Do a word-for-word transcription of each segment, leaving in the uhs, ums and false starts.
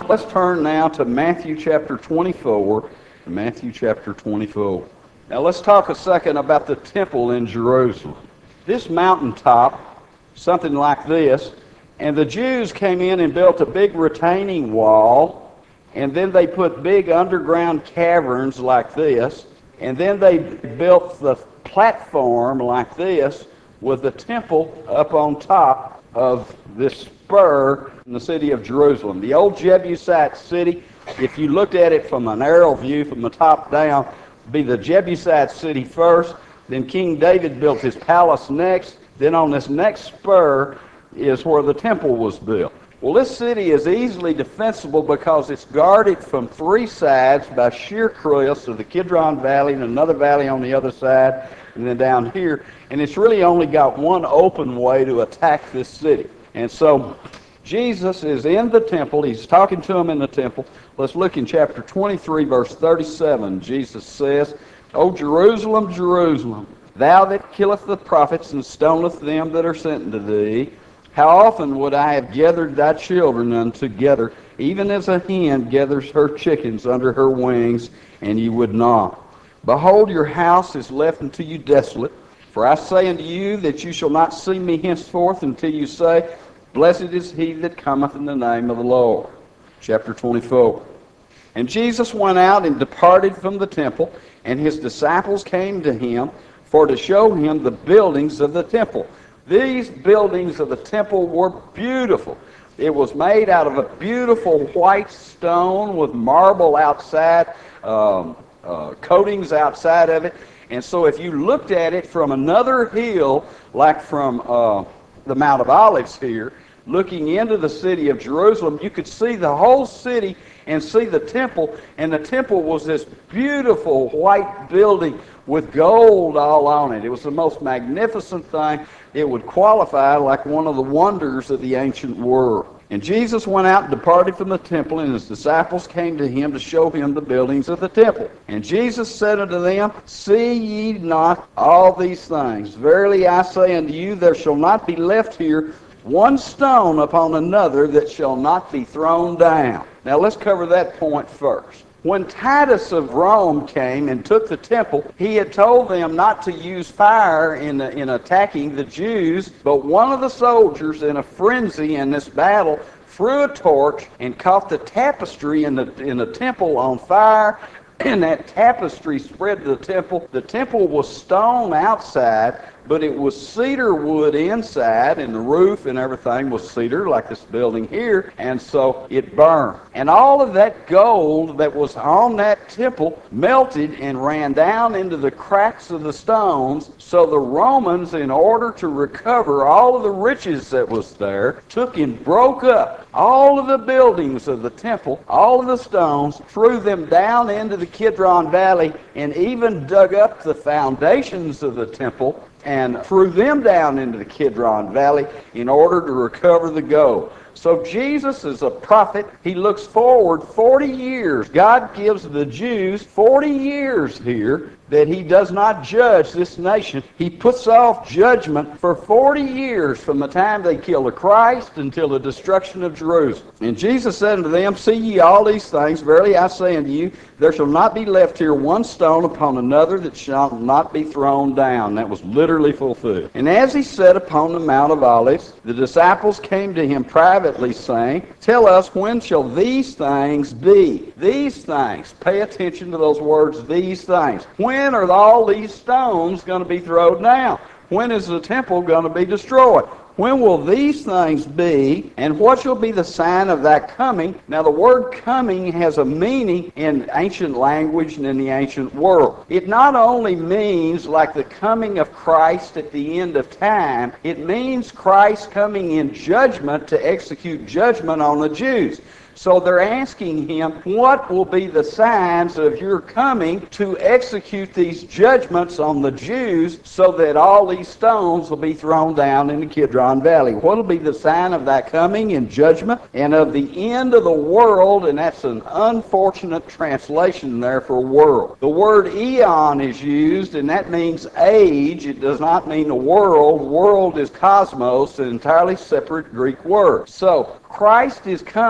Let's turn now to Matthew chapter twenty-four. Matthew chapter twenty-four. Now let's talk a second about the temple in Jerusalem. This mountaintop, something like this, and the Jews came in and built a big retaining wall, and then they put big underground caverns like this, and then they built the platform like this with the temple up on top of this spur in the city of Jerusalem. The old Jebusite city, if you looked at it from an aerial view from the top down, would be the Jebusite city first, then King David built his palace next, then on this next spur is where the temple was built. Well, this city is easily defensible because it's guarded from three sides by sheer cliffs of the Kidron Valley and another valley on the other side, and then down here, and it's really only got one open way to attack this city. And so Jesus is in the temple. He's talking to them in the temple. Let's look in chapter twenty-three, verse thirty-seven. Jesus says, O Jerusalem, Jerusalem, thou that killest the prophets and stonest them that are sent unto thee, how often would I have gathered thy children untogether, even as a hen gathers her chickens under her wings, and ye would not. Behold, your house is left unto you desolate. For I say unto you that you shall not see me henceforth until you say, Blessed is he that cometh in the name of the Lord. Chapter twenty-four. And Jesus went out and departed from the temple, and his disciples came to him for to show him the buildings of the temple. These buildings of the temple were beautiful. It was made out of a beautiful white stone with marble outside, um, uh, coatings outside of it. And so if you looked at it from another hill, like from uh, the Mount of Olives here, looking into the city of Jerusalem, you could see the whole city and see the temple. And the temple was this beautiful white building with gold all on it. It was the most magnificent thing. It would qualify like one of the wonders of the ancient world. And Jesus went out and departed from the temple, and his disciples came to him to show him the buildings of the temple. And Jesus said unto them, See ye not all these things? Verily I say unto you, there shall not be left here one stone upon another that shall not be thrown down. Now let's cover that point first. When Titus of Rome came and took the temple, he had told them not to use fire in, in attacking the Jews, but one of the soldiers in a frenzy in this battle threw a torch and caught the tapestry in the, in the temple on fire, and that tapestry spread to the temple. The temple was stone outside, but it was cedar wood inside, and the roof and everything was cedar, like this building here, and so it burned. And all of that gold that was on that temple melted and ran down into the cracks of the stones, so the Romans, in order to recover all of the riches that was there, took and broke up all of the buildings of the temple, all of the stones, threw them down into the Kidron Valley, and even dug up the foundations of the temple and threw them down into the Kidron Valley in order to recover the gold. So Jesus is a prophet. He looks forward forty years. God gives the Jews forty years here that he does not judge this nation. He puts off judgment for forty years from the time they kill the Christ until the destruction of Jerusalem. And Jesus said unto them, See ye all these things? Verily I say unto you, there shall not be left here one stone upon another that shall not be thrown down. That was literally fulfilled. And as he sat upon the Mount of Olives, the disciples came to him privately, saying, Tell us, when shall these things be? These things. Pay attention to those words, these things. When are all these stones going to be thrown down? When is the temple going to be destroyed? When will these things be, and what shall be the sign of that coming? Now the word coming has a meaning in ancient language and in the ancient world. It not only means like the coming of Christ at the end of time, it means Christ coming in judgment to execute judgment on the Jews. So they're asking him, what will be the signs of your coming to execute these judgments on the Jews so that all these stones will be thrown down in the Kidron Valley? What will be the sign of that coming in judgment and of the end of the world? And that's an unfortunate translation there for world. The word eon is used, and that means age. It does not mean a world. World is cosmos, an entirely separate Greek word. So Christ is coming,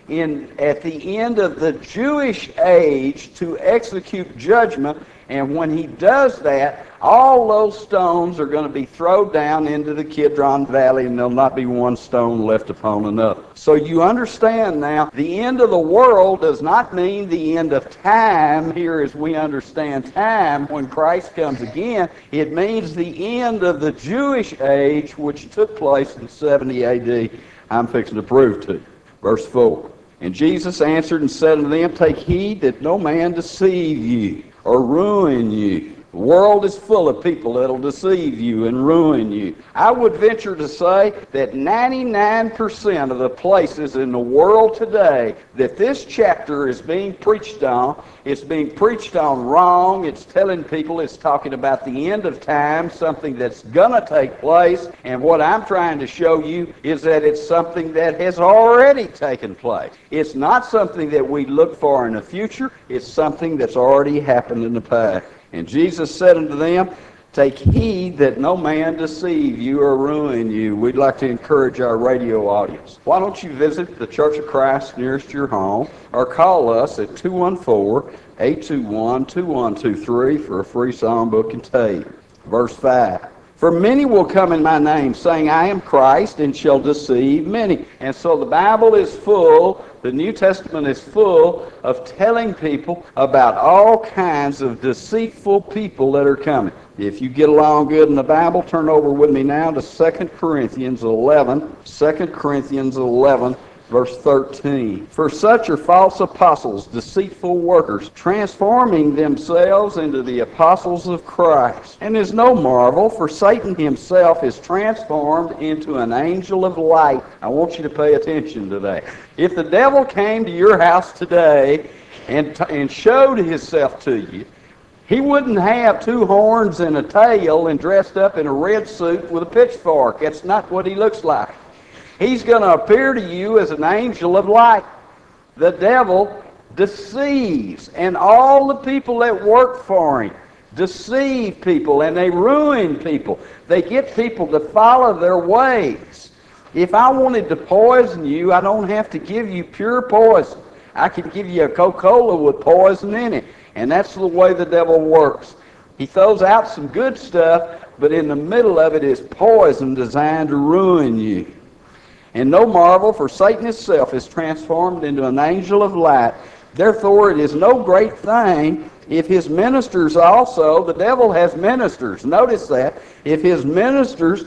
in at the end of the Jewish age to execute judgment. And when he does that, all those stones are going to be thrown down into the Kidron Valley, and there'll not be one stone left upon another. So you understand now, the end of the world does not mean the end of time here as we understand time when Christ comes again. It means the end of the Jewish age, which took place in seventy A D. I'm fixing to prove to you. Verse four. And Jesus answered and said unto them, Take heed that no man deceive you or ruin you. The world is full of people that'll deceive you and ruin you. I would venture to say that ninety-nine percent of the places in the world today that this chapter is being preached on, it's being preached on wrong. It's telling people it's talking about the end of time, something that's going to take place. And what I'm trying to show you is that it's something that has already taken place. It's not something that we look for in the future. It's something that's already happened in the past. And Jesus said unto them, Take heed that no man deceive you or ruin you. We'd like to encourage our radio audience. Why don't you visit the Church of Christ nearest your home, or call us at two one four, eight two one, two one two three for a free songbook and tape. Verse five. For many will come in my name, saying, I am Christ, and shall deceive many. And so the Bible is full, the New Testament is full of telling people about all kinds of deceitful people that are coming. If you get along good in the Bible, turn over with me now to Second Corinthians eleven. Second Corinthians eleven. Verse thirteen. For such are false apostles, deceitful workers, transforming themselves into the apostles of Christ. And is no marvel, for Satan himself is transformed into an angel of light. I want you to pay attention to that. If the devil came to your house today and, t- and showed himself to you, he wouldn't have two horns and a tail and dressed up in a red suit with a pitchfork. That's not what he looks like. He's going to appear to you as an angel of light. The devil deceives, and all the people that work for him deceive people, and they ruin people. They get people to follow their ways. If I wanted to poison you, I don't have to give you pure poison. I can give you a Coca-Cola with poison in it, and that's the way the devil works. He throws out some good stuff, but in the middle of it is poison designed to ruin you. And no marvel, for Satan himself is transformed into an angel of light. Therefore it is no great thing if his ministers also, the devil has ministers, notice that, if his ministers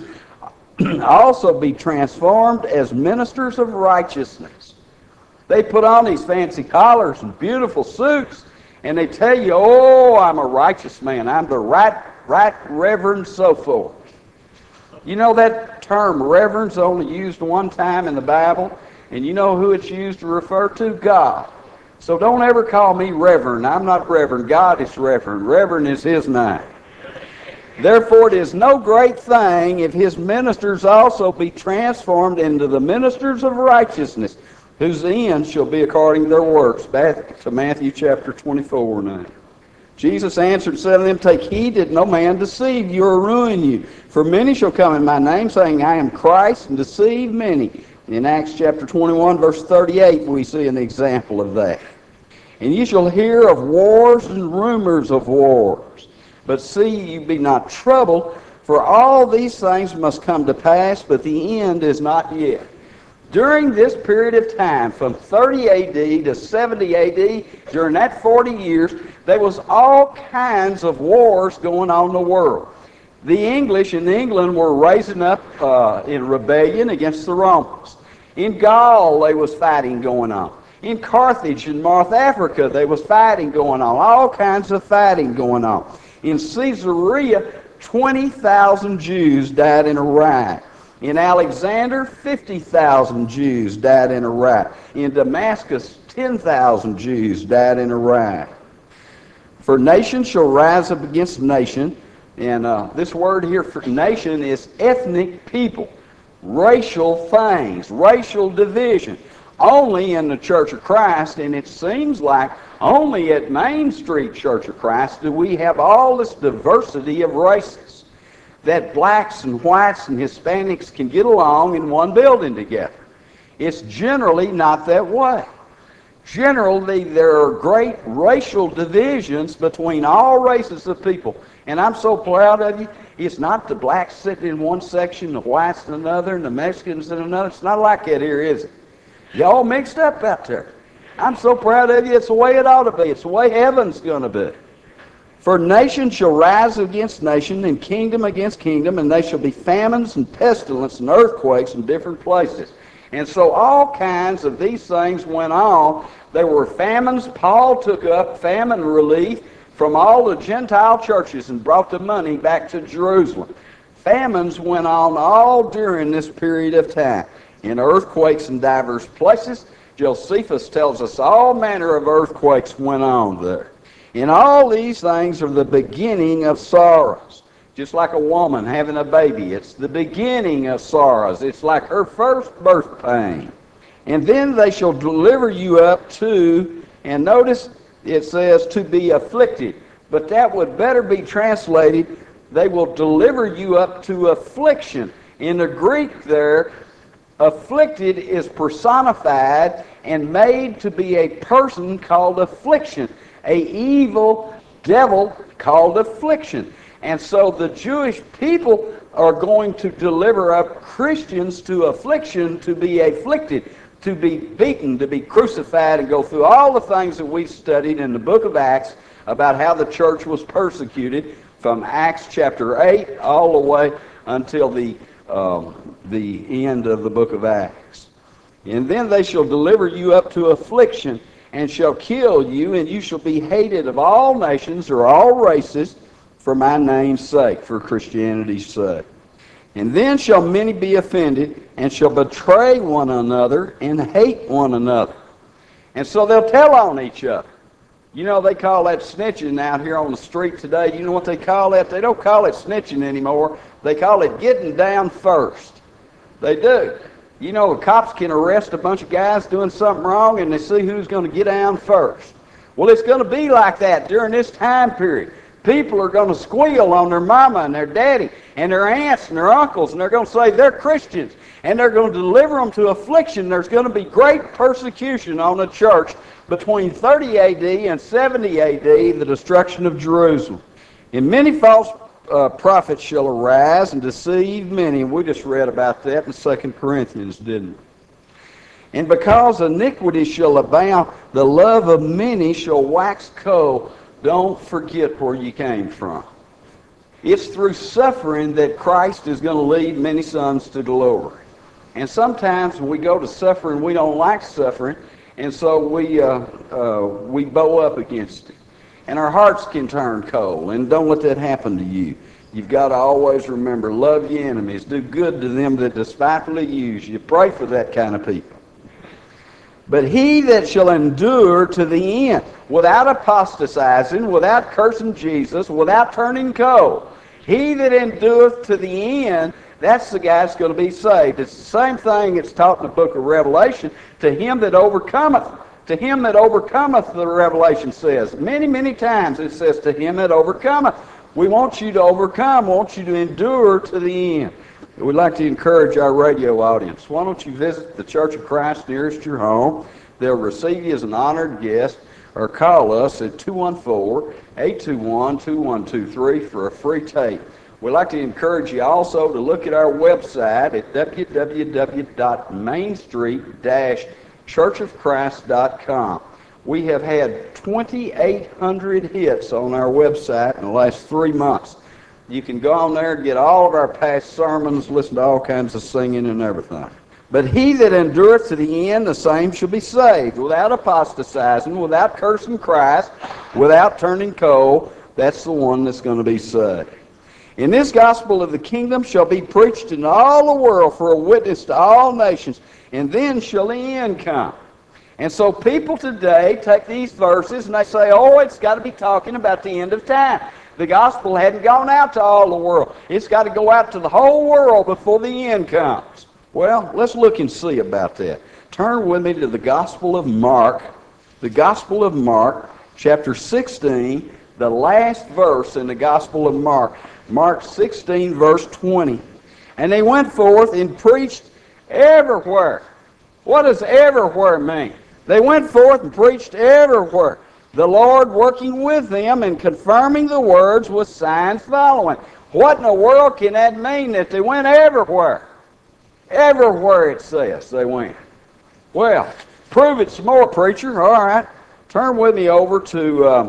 also be transformed as ministers of righteousness. They put on these fancy collars and beautiful suits, and they tell you, oh, I'm a righteous man. I'm the right, right reverend so forth. You know that term reverend's only used one time in the Bible, and you know who it's used to refer to? God. So don't ever call me reverend. I'm not reverend. God is reverend. Reverend is his name. Therefore it is no great thing if his ministers also be transformed into the ministers of righteousness, whose end shall be according to their works. Back to Matthew chapter twenty-four now. Jesus answered and said to them, Take heed that no man deceive you or ruin you. For many shall come in my name, saying, I am Christ, and deceive many. In Acts chapter twenty-one, verse thirty-eight, we see an example of that. And ye shall hear of wars and rumors of wars. But see ye be not troubled, for all these things must come to pass, but the end is not yet. During this period of time, from thirty A D to seventy A D, during that forty years, there was all kinds of wars going on in the world. The English in England were raising up uh, in rebellion against the Romans. In Gaul, there was fighting going on. In Carthage in North Africa, there was fighting going on. All kinds of fighting going on. In Caesarea, twenty thousand Jews died in a riot. In Alexander, fifty thousand Jews died in a riot. In Damascus, ten thousand Jews died in a riot. For nation shall rise up against nation, and uh, this word here for nation is ethnic people, racial things, racial division. Only in the Church of Christ, and it seems like only at Main Street Church of Christ do we have all this diversity of races, that blacks and whites and Hispanics can get along in one building together. It's generally not that way. Generally, there are great racial divisions between all races of people. And I'm so proud of you. It's not the blacks sitting in one section, the whites in another, and the Mexicans in another. It's not like that here, is it? Y'all mixed up out there. I'm so proud of you. It's the way it ought to be. It's the way heaven's going to be. For nation shall rise against nation, and kingdom against kingdom, and they shall be famines and pestilence and earthquakes in different places. And so all kinds of these things went on. There were famines. Paul took up famine relief from all the Gentile churches and brought the money back to Jerusalem. Famines went on all during this period of time. In earthquakes in divers places, Josephus tells us all manner of earthquakes went on there. And all these things are the beginning of sorrows. Just like a woman having a baby, it's the beginning of sorrows. It's like her first birth pain. And then they shall deliver you up to, and notice it says to be afflicted, but that would better be translated, they will deliver you up to affliction. In the Greek there, afflicted is personified and made to be a person called affliction, a evil devil called affliction. And so the Jewish people are going to deliver up Christians to affliction, to be afflicted, to be beaten, to be crucified, and go through all the things that we studied in the book of Acts about how the church was persecuted from Acts chapter eight all the way until the, um, the end of the book of Acts. And then they shall deliver you up to affliction and shall kill you, and you shall be hated of all nations or all races for my name's sake, for Christianity's sake. And then shall many be offended, and shall betray one another, and hate one another. And so they'll tell on each other. You know, they call that snitching out here on the street today. You know what they call that? They don't call it snitching anymore. They call it getting down first. They do. You know, the cops can arrest a bunch of guys doing something wrong, and they see who's going to get down first. Well, it's going to be like that during this time period. People are going to squeal on their mama and their daddy and their aunts and their uncles, and they're going to say they're Christians, and they're going to deliver them to affliction. There's going to be great persecution on the church between thirty A D and seventy A D, the destruction of Jerusalem. And many false uh, prophets shall arise and deceive many. We just read about that in Second Corinthians, didn't we? And because iniquity shall abound, the love of many shall wax cold. Don't forget where you came from. It's through suffering that Christ is going to lead many sons to glory. And sometimes when we go to suffering, we don't like suffering, and so we uh, uh, we bow up against it. And our hearts can turn cold, and don't let that happen to you. You've got to always remember, love your enemies, do good to them that despitefully use you. Pray for that kind of people. But he that shall endure to the end, without apostatizing, without cursing Jesus, without turning cold, he that endureth to the end, that's the guy that's going to be saved. It's the same thing it's taught in the book of Revelation. To him that overcometh, to him that overcometh, the Revelation says. Many, many times it says, to him that overcometh. We want you to overcome, we want you to endure to the end. We'd like to encourage our radio audience. Why don't you visit the Church of Christ nearest your home? They'll receive you as an honored guest, or call us at two one four, eight two one, two one two three for a free tape. We'd like to encourage you also to look at our website at w w w dot main street dash church of christ dot com. We have had twenty-eight hundred hits on our website in the last three months. You can go on there and get all of our past sermons, listen to all kinds of singing and everything. But he that endureth to the end, the same shall be saved, without apostatizing, without cursing Christ, without turning cold. That's the one that's going to be saved. And this gospel of the kingdom shall be preached in all the world for a witness to all nations, and then shall the end come. And so people today take these verses and they say, oh, it's got to be talking about the end of time. The gospel hadn't gone out to all the world. It's got to go out to the whole world before the end comes. Well, let's look and see about that. Turn with me to the Gospel of Mark, the Gospel of Mark, chapter sixteen, the last verse in the Gospel of Mark. Mark sixteen, verse twenty. And they went forth and preached everywhere. What does everywhere mean? They went forth and preached everywhere, the Lord working with them and confirming the words with signs following. What in the world can that mean that they went everywhere? Everywhere it says they went. Well, prove it some more, preacher. All right. Turn with me over to, um,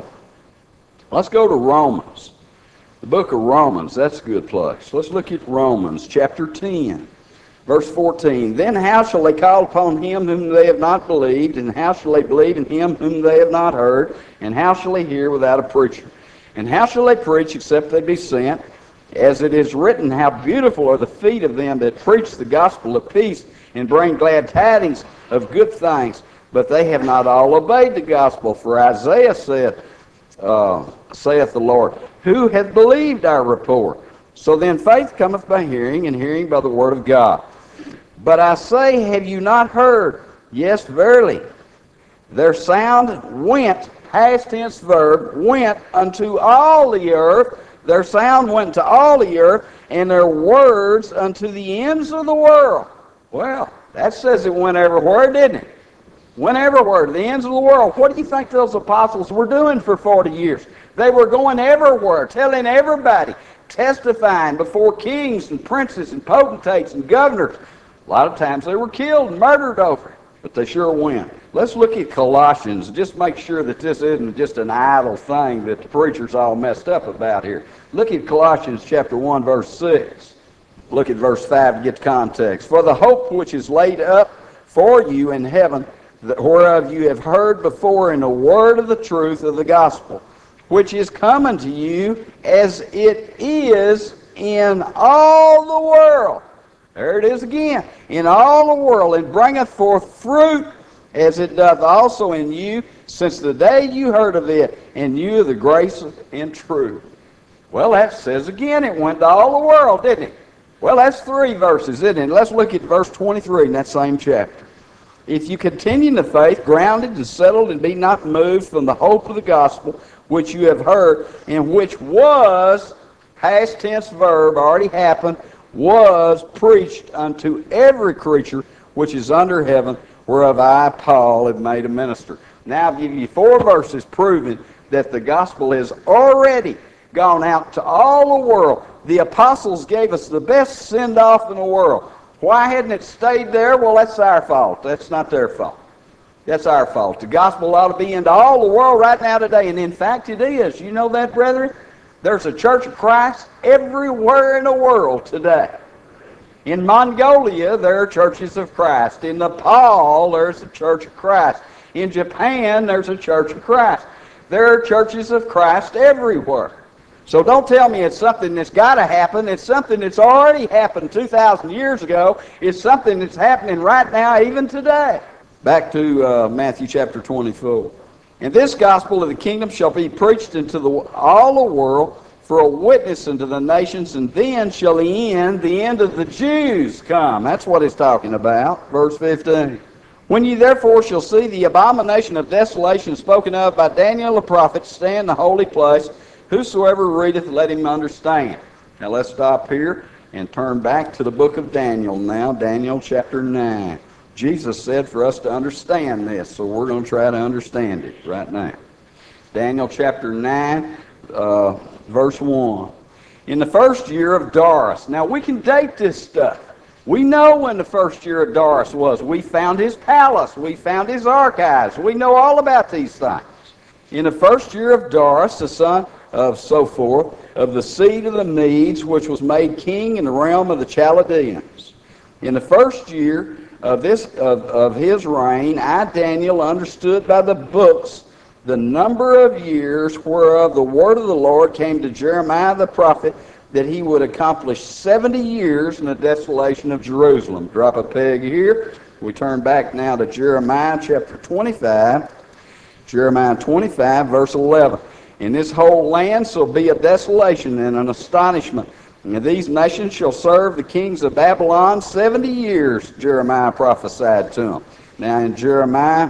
let's go to Romans. The book of Romans, that's a good place. Let's look at Romans chapter ten, verse fourteen. Then how shall they call upon him whom they have not believed? And how shall they believe in him whom they have not heard? And how shall they hear without a preacher? And how shall they preach except they be sent? As it is written, how beautiful are the feet of them that preach the gospel of peace and bring glad tidings of good things. But they have not all obeyed the gospel. For Isaiah said, uh, saith the Lord, who hath believed our report? So then faith cometh by hearing, and hearing by the word of God. But I say, have you not heard? Yes, verily. Their sound went, past tense verb, went unto all the earth. Their sound went to all the earth, and their words unto the ends of the world. Well, that says it went everywhere, didn't it? Went everywhere, to the ends of the world. What do you think those apostles were doing for forty years? They were going everywhere, telling everybody, testifying before kings and princes and potentates and governors. A lot of times they were killed and murdered over it, but they sure went. Let's look at Colossians, just make sure that this isn't just an idle thing that the preacher's all messed up about here. Look at Colossians chapter one, verse six. Look at verse five to get the context. For the hope which is laid up for you in heaven, whereof you have heard before in the word of the truth of the gospel, which is come unto you as it is in all the world. There it is again. In all the world, and bringeth forth fruit, as it doth also in you, since the day you heard of it, and knew the grace and truth. Well, that says again, it went to all the world, didn't it? Well, that's three verses, isn't it? Let's look at verse twenty-three in that same chapter. If you continue in the faith, grounded and settled, and be not moved from the hope of the gospel, which you have heard, and which was, past tense verb, already happened, was preached unto every creature which is under heaven, whereof I, Paul, have made a minister. Now I'll give you four verses proving that the gospel has already gone out to all the world. The apostles gave us the best send-off in the world. Why hadn't it stayed there? Well, that's our fault. That's not their fault. That's our fault. The gospel ought to be into all the world right now today, and in fact it is. You know that, brethren? There's a Church of Christ everywhere in the world today. In Mongolia, there are churches of Christ. In Nepal, there's a Church of Christ. In Japan, there's a Church of Christ. There are churches of Christ everywhere. So don't tell me it's something that's got to happen. It's something that's already happened two thousand years ago. It's something that's happening right now, even today. Back to uh, Matthew chapter twenty-four. And this gospel of the kingdom shall be preached into the, all the world for a witness unto the nations, and then shall the end, the end of the Jews come. That's what it's talking about. Verse fifteen. When ye therefore shall see the abomination of desolation spoken of by Daniel the prophet stand in the holy place, whosoever readeth, let him understand. Now let's stop here and turn back to the book of Daniel now, Daniel chapter nine. Jesus said for us to understand this, so we're going to try to understand it right now. Daniel chapter nine, uh, verse one. In the first year of Darius. Now we can date this stuff. We know when the first year of Darius was. We found his palace. We found his archives. We know all about these things. In the first year of Darius, the son of so forth, of the seed of the Medes, which was made king in the realm of the Chaldeans. In the first year of this of, of his reign, I, Daniel, understood by the books the number of years whereof the word of the Lord came to Jeremiah the prophet, that he would accomplish seventy years in the desolation of Jerusalem. Drop a peg here. We turn back now to Jeremiah chapter twenty-five. Jeremiah twenty-five, verse eleven. In this whole land shall be a desolation and an astonishment. And these nations shall serve the kings of Babylon seventy years, Jeremiah prophesied to them. Now in Jeremiah,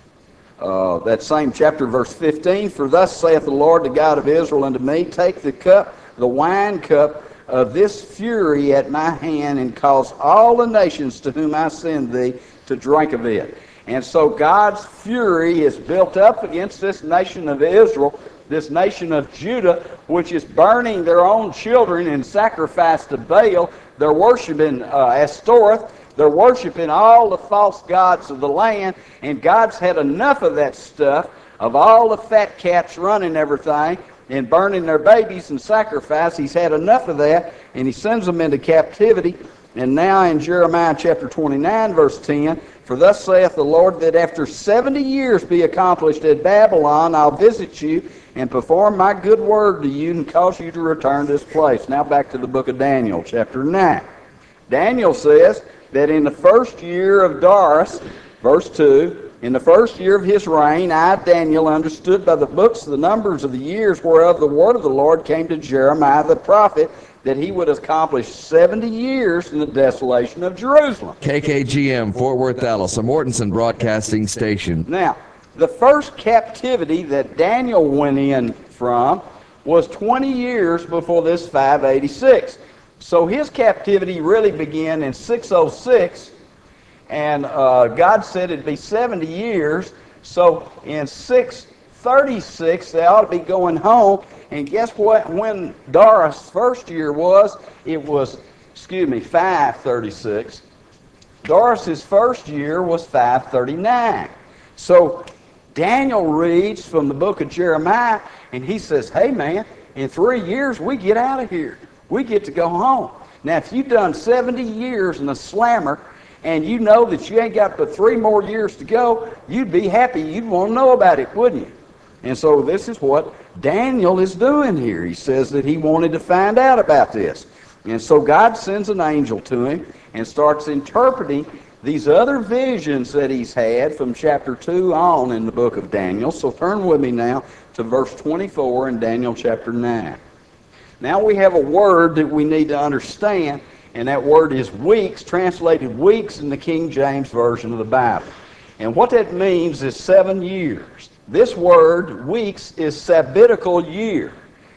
uh, that same chapter, verse fifteen, for thus saith the Lord, the God of Israel, unto me, take the cup, the wine cup of this fury at my hand, and cause all the nations to whom I send thee to drink of it. And so God's fury is built up against this nation of Israel, this nation of Judah, which is burning their own children in sacrifice to Baal. They're worshiping uh, Ashtoreth. They're worshiping all the false gods of the land, and God's had enough of that stuff, of all the fat cats running everything and burning their babies in sacrifice. He's had enough of that, and he sends them into captivity. And now in Jeremiah chapter twenty-nine, verse ten, for thus saith the Lord, that after seventy years be accomplished at Babylon, I'll visit you and perform my good word to you and cause you to return to this place. Now back to the book of Daniel, chapter nine. Daniel says that in the first year of Darius, verse two, in the first year of his reign, I, Daniel, understood by the books the numbers of the years whereof the word of the Lord came to Jeremiah the prophet, that he would accomplish seventy years in the desolation of Jerusalem. K K G M, Fort Worth, Dallas, a Mortensen broadcasting station. Now, the first captivity that Daniel went in from was twenty years before this five eighty-six. So his captivity really began in six oh six, and uh, God said it'd be seventy years. So in six thirty-six, they ought to be going home. And guess what? When Darius' first year was, it was, excuse me, five thirty-six. Darius' first year was five thirty-nine. So Daniel reads from the book of Jeremiah, and he says, hey man, in three years we get out of here. We get to go home. Now, if you've done seventy years in a slammer, and you know that you ain't got but three more years to go, you'd be happy. You'd want to know about it, wouldn't you? And so this is what Daniel is doing here. He says that he wanted to find out about this. And so God sends an angel to him and starts interpreting these other visions that he's had from chapter two on in the book of Daniel. So turn with me now to verse twenty-four in Daniel chapter nine. Now we have a word that we need to understand, and that word is weeks, translated weeks in the King James Version of the Bible. And what that means is seven years. This word, weeks, is sabbatical year.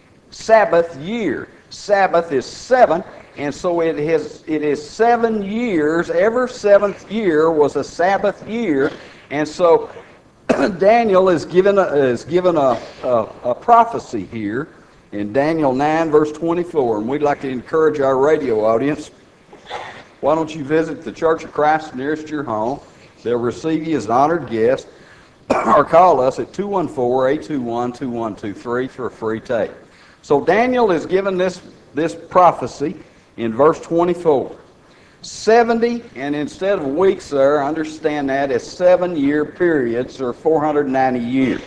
Sabbath year. Sabbath is seven, and so it is, it is seven years. Every seventh year was a Sabbath year, and so Daniel is given a, is given a, a, a prophecy here in Daniel nine, verse twenty-four, and we'd like to encourage our radio audience. Why don't you visit the Church of Christ nearest your home? They'll receive you as an honored guest, or call us at two one four, eight two one, two one two three for a free tape. So Daniel is given this, this prophecy in verse twenty-four. seventy, and instead of weeks there, understand that as seven-year periods, or four hundred ninety years.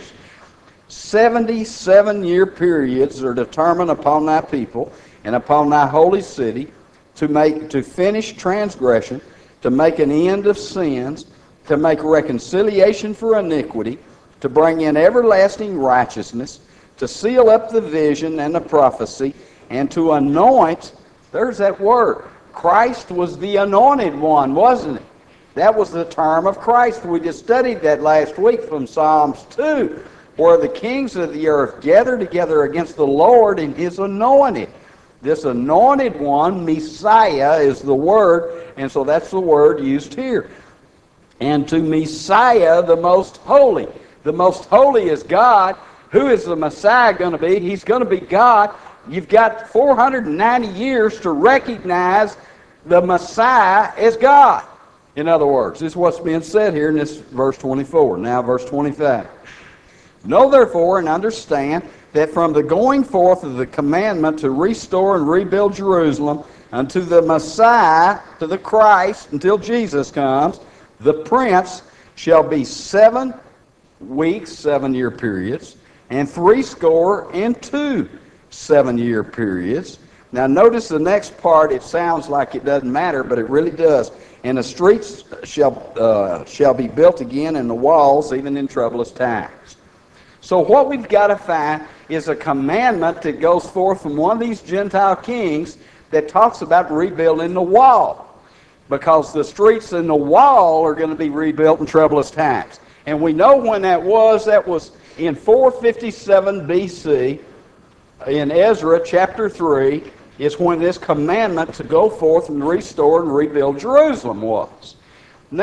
seventy seven-year periods are determined upon thy people and upon thy holy city to make to finish transgression, to make an end of sins, to make reconciliation for iniquity, to bring in everlasting righteousness, to seal up the vision and the prophecy, and to anoint. There's that word. Christ was the anointed one, wasn't it? That was the term of Christ. We just studied that last week from Psalms two, where the kings of the earth gather together against the Lord and his anointed. This anointed one, Messiah, is the word, and so that's the word used here. And to Messiah, the most holy. The most holy is God. Who is the Messiah going to be? He's going to be God. You've got four hundred ninety years to recognize the Messiah as God. In other words, this is what's being said here in this verse twenty-four. Now verse twenty-five. Know therefore and understand that from the going forth of the commandment to restore and rebuild Jerusalem unto the Messiah, to the Christ, until Jesus comes, the prince shall be seven weeks, seven-year periods, and threescore and two seven-year periods. Now notice the next part. It sounds like it doesn't matter, but it really does. And the streets shall uh, shall be built again, and the walls, even in troublous times. So what we've got to find is a commandment that goes forth from one of these Gentile kings that talks about rebuilding the wall, because the streets and the wall are going to be rebuilt in troublous times. And we know when that was. That was in four fifty-seven B C, in Ezra chapter three, is when this commandment to go forth and restore and rebuild Jerusalem was. Now,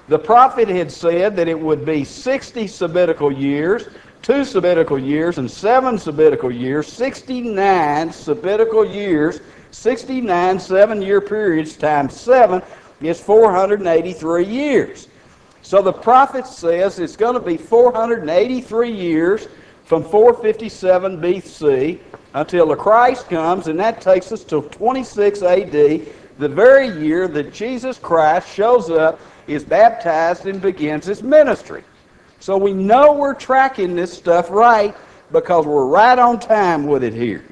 The prophet had said that it would be sixty sabbatical years, two sabbatical years, and seven sabbatical years, sixty-nine sabbatical years, sixty-nine seven-year periods times seven is four hundred eighty-three years. So the prophet says it's going to be four hundred eighty-three years from four fifty-seven B C until the Christ comes, and that takes us to twenty-six A D, the very year that Jesus Christ shows up, is baptized, and begins his ministry. So we know we're tracking this stuff right because we're right on time with it here.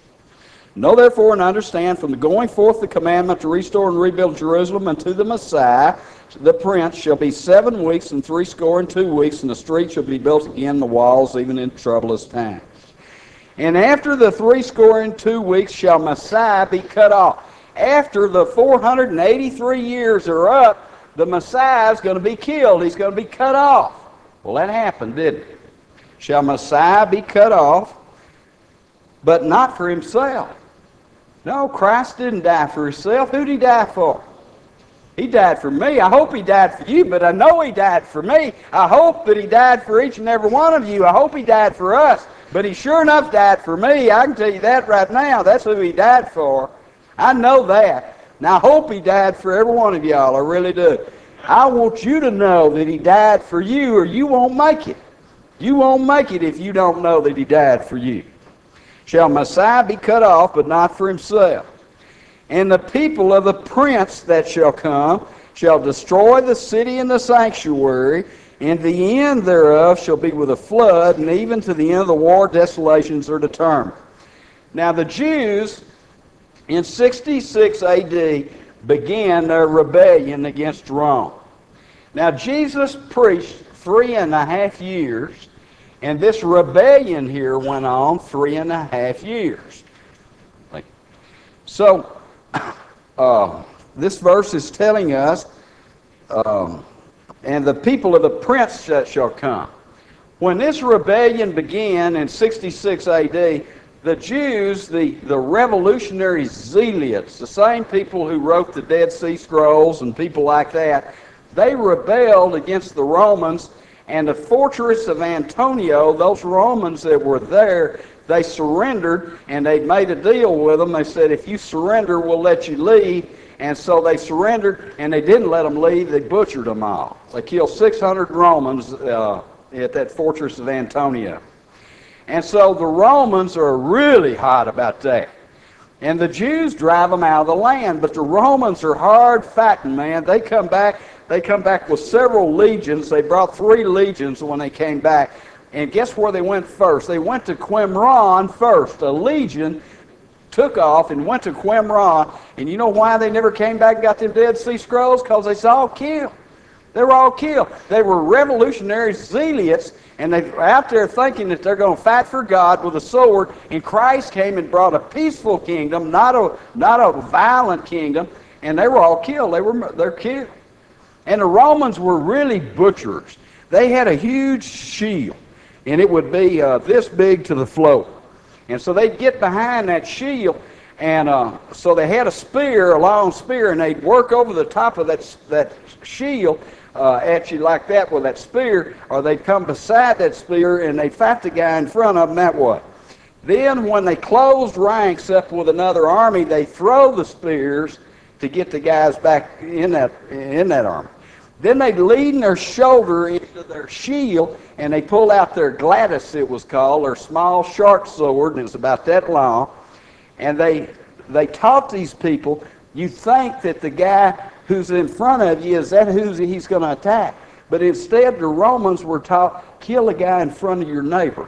Know therefore and understand from the going forth the commandment to restore and rebuild Jerusalem unto the Messiah, the Prince, shall be seven weeks and threescore and two weeks, and the streets shall be built again, the walls, even in troublous times. And after the threescore and two weeks shall Messiah be cut off. After the four hundred eighty-three years are up, the Messiah is going to be killed. He's going to be cut off. Well, that happened, didn't it? Shall Messiah be cut off, but not for himself. No, Christ didn't die for himself. Who did he die for? He died for me. I hope he died for you, but I know he died for me. I hope that he died for each and every one of you. I hope he died for us. But he sure enough died for me. I can tell you that right now. That's who he died for. I know that. Now, I hope he died for every one of y'all. I really do. I want you to know that he died for you, or you won't make it. You won't make it if you don't know that he died for you. Shall Messiah be cut off, but not for himself. And the people of the prince that shall come shall destroy the city and the sanctuary, and the end thereof shall be with a flood, and even to the end of the war desolations are determined. Now the Jews in sixty-six A D began their rebellion against Rome. Now Jesus preached three and a half years, and this rebellion here went on three and a half years. So uh, this verse is telling us, um, and the people of the prince that shall come. When this rebellion began in sixty-six A D, the Jews, the, the revolutionary zealots, the same people who wrote the Dead Sea Scrolls and people like that, they rebelled against the Romans, and the fortress of Antonia, those Romans that were there, they surrendered, and they made a deal with them. They said, if you surrender, we'll let you leave. And so they surrendered, and they didn't let them leave. They butchered them all. They killed six hundred Romans uh, at that fortress of Antonia. And so the Romans are really hot about that. And the Jews drive them out of the land, but the Romans are hard fighting, man. They come back, they come back with several legions. They brought three legions when they came back. And guess where they went first? They went to Qumran first. A legion took off and went to Qumran. And you know why they never came back and got them Dead Sea Scrolls? Because they was all killed. They were all killed. They were revolutionary zealots, and they were out there thinking that they're going to fight for God with a sword, and Christ came and brought a peaceful kingdom, not a not a violent kingdom, and they were all killed. They were they're killed. And the Romans were really butchers. They had a huge shield, and it would be uh, this big to the floor. And so they'd get behind that shield, and uh, so they had a spear, a long spear, and they'd work over the top of that that shield uh, at you like that with that spear, or they'd come beside that spear and they'd fight the guy in front of them that way. Then when they closed ranks up with another army, they throw the spears to get the guys back in that in that army. Then they'd lean their shoulder into their shield, and they pull out their gladius, it was called, their small short sword, and it's about that long. And they they taught these people, you think that the guy who's in front of you, is that who he's going to attack? But instead, the Romans were taught, kill the guy in front of your neighbor.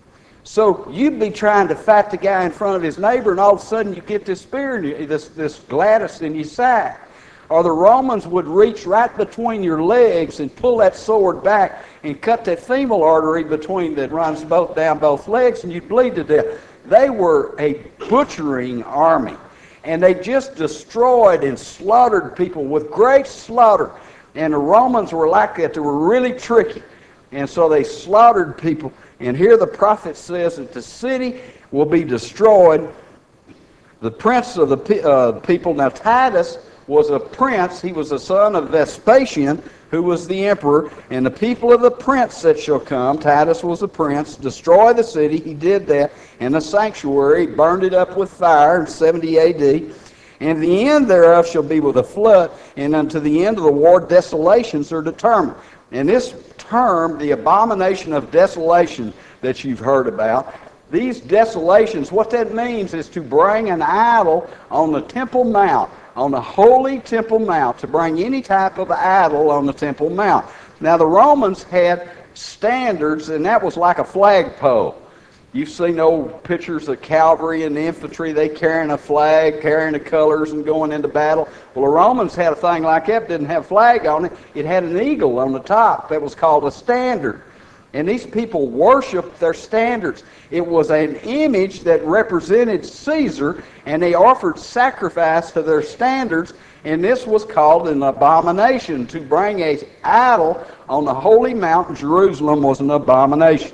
So you'd be trying to fight the guy in front of his neighbor, and all of a sudden you get this spear, in your, this, this gladius in your side. Or the Romans would reach right between your legs and pull that sword back and cut that femoral artery between that runs both down both legs, and you'd bleed to death. They were a butchering army, and they just destroyed and slaughtered people with great slaughter. And the Romans were like that. They were really tricky, and so they slaughtered people. And here the prophet says that the city will be destroyed. The prince of the uh, people, now Titus was a prince. He was the son of Vespasian, who was the emperor, and the people of the prince that shall come, Titus was the prince, destroy the city. He did that, and the sanctuary, burned it up with fire in seventy A D. And the end thereof shall be with a flood, and unto the end of the war desolations are determined. And this term, the abomination of desolation that you've heard about, these desolations, what that means is to bring an idol on the Temple Mount, on the holy Temple Mount, to bring any type of idol on the Temple Mount. Now the Romans had standards, and that was like a flagpole. You've seen old pictures of cavalry and the infantry, they carrying a flag, carrying the colors and going into battle. Well, the Romans had a thing like that, didn't have a flag on it. It had an eagle on the top that was called a standard. And these people worshiped their standards. It was an image that represented Caesar, and they offered sacrifice to their standards, and this was called an abomination. To bring an idol on the holy mountain, Jerusalem, was an abomination.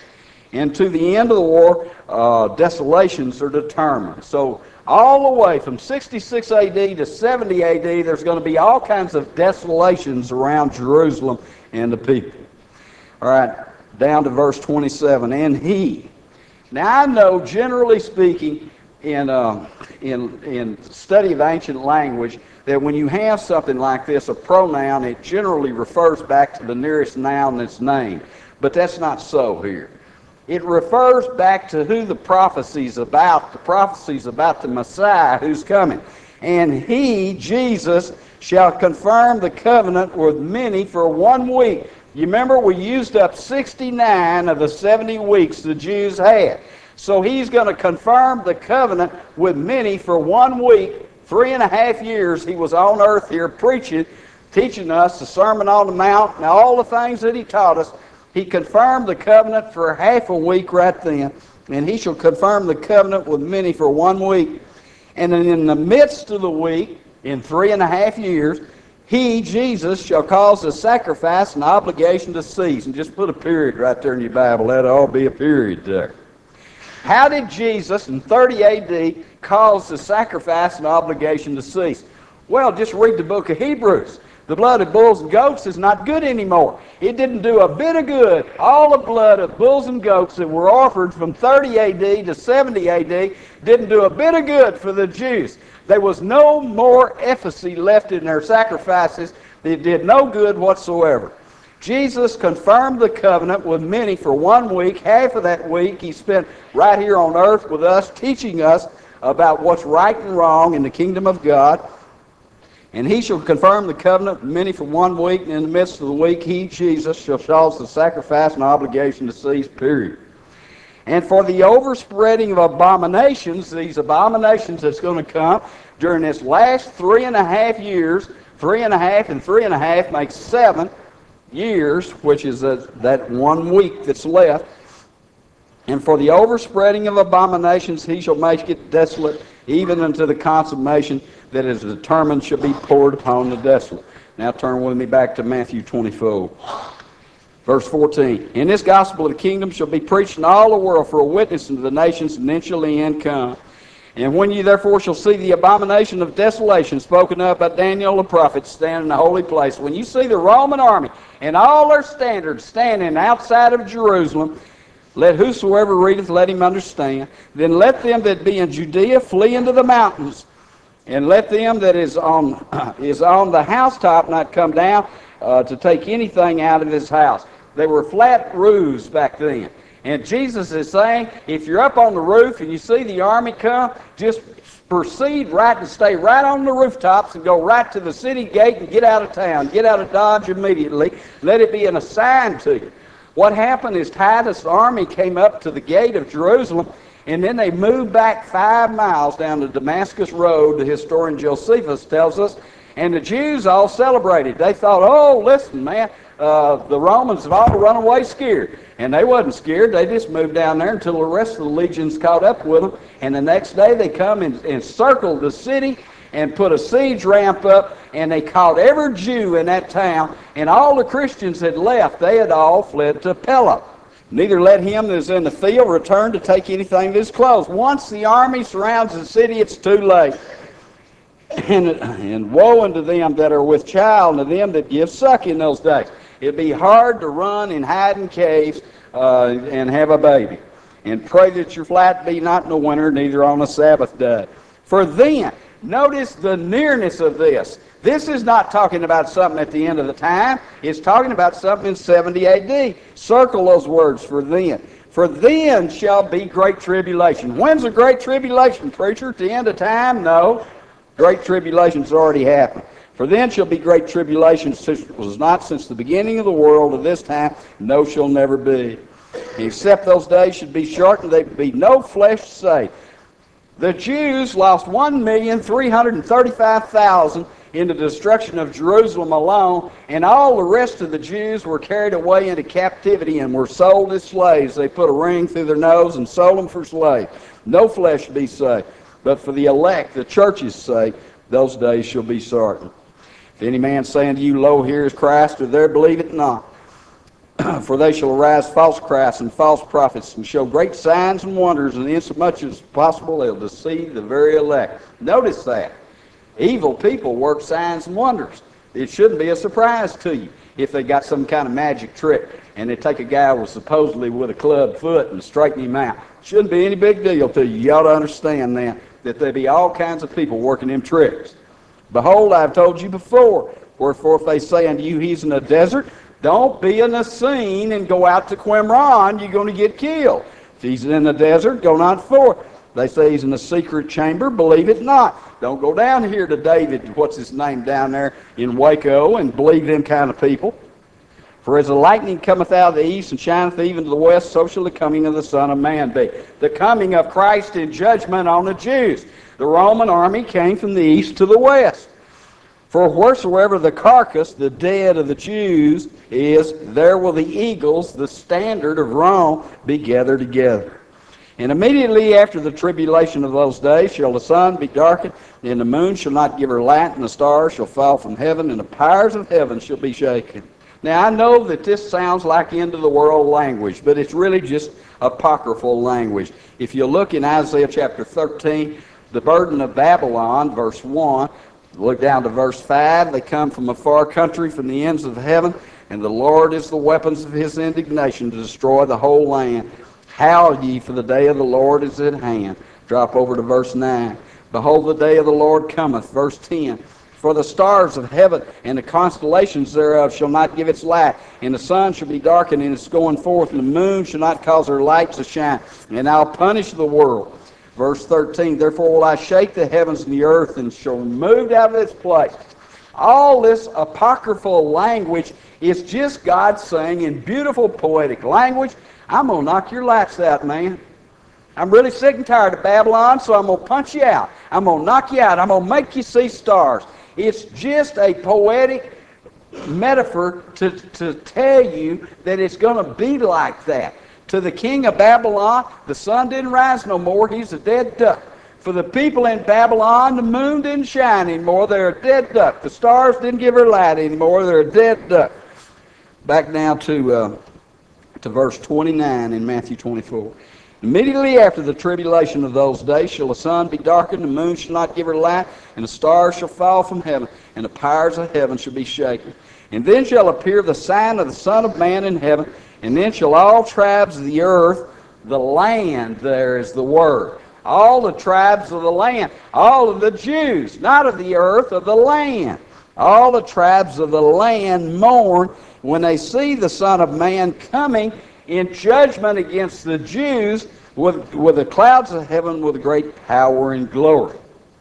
And to the end of the war, uh, desolations are determined. So all the way from sixty-six A D to seventy A D, there's going to be all kinds of desolations around Jerusalem and the people. All right, down to verse twenty-seven. And he. Now I know, generally speaking, in, uh, in, in study of ancient language, that when you have something like this, a pronoun, it generally refers back to the nearest noun that's named. But that's not so here. It refers back to who the prophecy's about. The prophecy's about the Messiah who's coming. And he, Jesus, shall confirm the covenant with many for one week. You remember we used up sixty-nine of the seventy weeks the Jews had. So he's going to confirm the covenant with many for one week. Three and a half years he was on earth here preaching, teaching us the Sermon on the Mount and all the things that he taught us. He confirmed the covenant for half a week right then, and he shall confirm the covenant with many for one week. And then in the midst of the week, in three and a half years, he, Jesus, shall cause the sacrifice and obligation to cease. And just put a period right there in your Bible. That'll all be a period there. How did Jesus, in thirty A D, cause the sacrifice and obligation to cease? Well, just read the book of Hebrews. The blood of bulls and goats is not good anymore. It didn't do a bit of good. All the blood of bulls and goats that were offered from thirty A D to seventy A D didn't do a bit of good for the Jews. There was no more efficacy left in their sacrifices. It did no good whatsoever. Jesus confirmed the covenant with many for one week. Half of that week he spent right here on earth with us, teaching us about what's right and wrong in the kingdom of God. And he shall confirm the covenant with many for one week, and in the midst of the week he, Jesus, shall cause the sacrifice and obligation to cease, period. And for the overspreading of abominations, these abominations that's going to come during this last three and a half years, three and a half and three and a half makes seven years, which is a, that one week that's left. And for the overspreading of abominations he shall make it desolate, even unto the consummation that is determined shall be poured upon the desolate. Now turn with me back to Matthew twenty-four. Verse fourteen. And this gospel of the kingdom shall be preached in all the world for a witness unto the nations, and then shall the end come. And when ye therefore shall see the abomination of desolation spoken of by Daniel the prophet stand in the holy place, when you see the Roman army and all their standards standing outside of Jerusalem, let whosoever readeth, let him understand. Then let them that be in Judea flee into the mountains, and let them that is on is on the housetop not come down uh, to take anything out of his house. They were flat roofs back then. And Jesus is saying, if you're up on the roof and you see the army come, just proceed right and stay right on the rooftops and go right to the city gate and get out of town. Get out of Dodge immediately. Let it be an assign to you. What happened is Titus' army came up to the gate of Jerusalem, and then they moved back five miles down the Damascus Road, the historian Josephus tells us, and the Jews all celebrated. They thought, oh, listen, man, uh, the Romans have all run away scared. And they wasn't scared. They just moved down there until the rest of the legions caught up with them. And the next day they come and encircled the city and put a siege ramp up, and they caught every Jew in that town, and all the Christians had left. They had all fled to Pella. Neither let him that is in the field return to take anything of his clothes. Once the army surrounds the city, it's too late. And, and woe unto them that are with child, and to them that give suck in those days. It'd be hard to run and hide in caves uh, and have a baby. And pray that your flight be not in the winter, neither on a Sabbath day. For then, notice the nearness of this. This is not talking about something at the end of the time. It's talking about something in seventy A D. Circle those words, for then. For then shall be great tribulation. When's the great tribulation, preacher? At the end of time? No. Great tribulation's already happened. For then shall be great tribulation, such was not since the beginning of the world to this time, no shall never be. Except those days should be shortened, there be no flesh saved. The Jews lost one million three hundred thirty-five thousand in the destruction of Jerusalem alone, and all the rest of the Jews were carried away into captivity and were sold as slaves. They put a ring through their nose and sold them for slaves. No flesh be saved. But for the elect, the church's sake, those days shall be shortened. If any man say unto you, Lo, here is Christ, or there, believe it not. For they shall arise false Christs and false prophets, and show great signs and wonders, and insomuch as possible they'll deceive the very elect. Notice that. Evil people work signs and wonders. It shouldn't be a surprise to you if they got some kind of magic trick, and they take a guy with supposedly with a club foot and straighten him out. Shouldn't be any big deal to you. You ought to understand then that there be all kinds of people working them tricks. Behold, I've told you before, wherefore if they say unto you, he's in a desert, don't be in a scene and go out to Qumran, you're going to get killed. If he's in the desert, go not forth. They say he's in a secret chamber, believe it not. Don't go down here to David, what's his name down there in Waco, and believe them kind of people. For as the lightning cometh out of the east and shineth even to the west, so shall the coming of the Son of Man be. The coming of Christ in judgment on the Jews. The Roman army came from the east to the west. For wheresoever the carcass, the dead of the Jews, is, there will the eagles, the standard of Rome, be gathered together. And immediately after the tribulation of those days shall the sun be darkened, and the moon shall not give her light, and the stars shall fall from heaven, and the powers of heaven shall be shaken. Now I know that this sounds like end-of-the-world language, but it's really just apocryphal language. If you look in Isaiah chapter thirteen, the burden of Babylon, verse one, look down to verse five, they come from a far country, from the ends of heaven, and the Lord is the weapons of his indignation to destroy the whole land. Howl ye, for the day of the Lord is at hand. Drop over to verse nine. Behold, the day of the Lord cometh. Verse ten. For the stars of heaven and the constellations thereof shall not give its light, and the sun shall be darkened in its going forth, and the moon shall not cause her light to shine, and I'll punish the world. Verse thirteen. Therefore will I shake the heavens and the earth, and shall remove out of its place. All this apocryphal language is just God saying in beautiful poetic language, I'm going to knock your lights out, man. I'm really sick and tired of Babylon, so I'm going to punch you out. I'm going to knock you out. I'm going to make you see stars. It's just a poetic metaphor to, to tell you that it's going to be like that. To the king of Babylon, the sun didn't rise no more. He's a dead duck. For the people in Babylon, the moon didn't shine anymore. They're a dead duck. The stars didn't give her light anymore. They're a dead duck. Back now to... Uh, to verse twenty-nine in Matthew twenty-four. Immediately after the tribulation of those days shall the sun be darkened, the moon shall not give her light, and the stars shall fall from heaven, and the powers of heaven shall be shaken. And then shall appear the sign of the Son of Man in heaven, and then shall all tribes of the earth, the land there is the word, all the tribes of the land, all of the Jews, not of the earth, of the land, all the tribes of the land mourn when they see the Son of Man coming in judgment against the Jews with, with the clouds of heaven with great power and glory.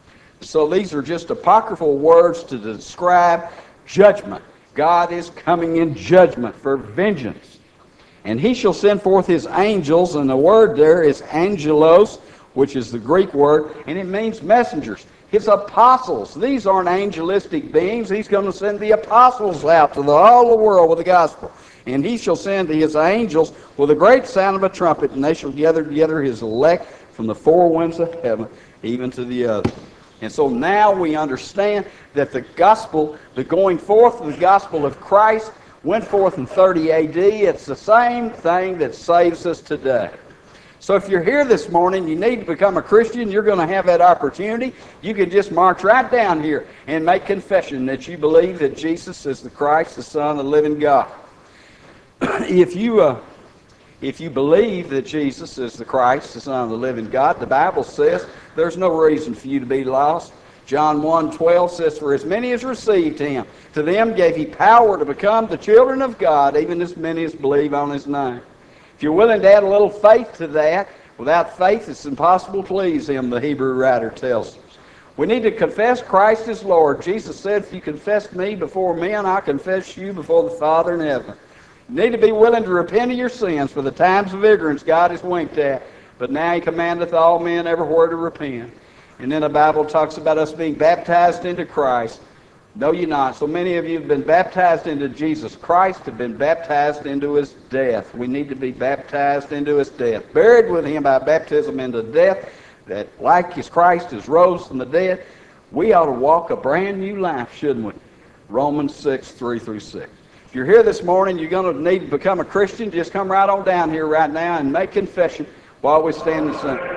So these are just apocryphal words to describe judgment. God is coming in judgment for vengeance. And he shall send forth his angels, and the word there is angelos, which is the Greek word, and it means messengers. His apostles. These aren't angelistic beings. He's going to send the apostles out to the, all the world with the gospel. And he shall send his angels with a great sound of a trumpet, and they shall gather together his elect from the four winds of heaven, even to the other. And so now we understand that the gospel, the going forth of the gospel of Christ, went forth in thirty A D. It's the same thing that saves us today. So if you're here this morning, you need to become a Christian, you're going to have that opportunity. You can just march right down here and make confession that you believe that Jesus is the Christ, the Son of the living God. If you, uh, if you believe that Jesus is the Christ, the Son of the living God, the Bible says there's no reason for you to be lost. John one twelve says, "For as many as received him, to them gave he power to become the children of God, even as many as believe on his name." If you're willing to add a little faith to that, without faith it's impossible to please him, the Hebrew writer tells us. We need to confess Christ as Lord. Jesus said, "If you confess me before men, I confess you before the Father in heaven." You need to be willing to repent of your sins, for the times of ignorance God has winked at, but now he commandeth all men everywhere to repent. And then the Bible talks about us being baptized into Christ. No, you're not. So many of you have been baptized into Jesus Christ, have been baptized into his death. We need to be baptized into his death. Buried with him by baptism into death, that like as Christ is rose from the dead, we ought to walk a brand new life, shouldn't we? Romans six, three through six. If you're here this morning, you're going to need to become a Christian, just come right on down here right now and make confession while we stand and sing.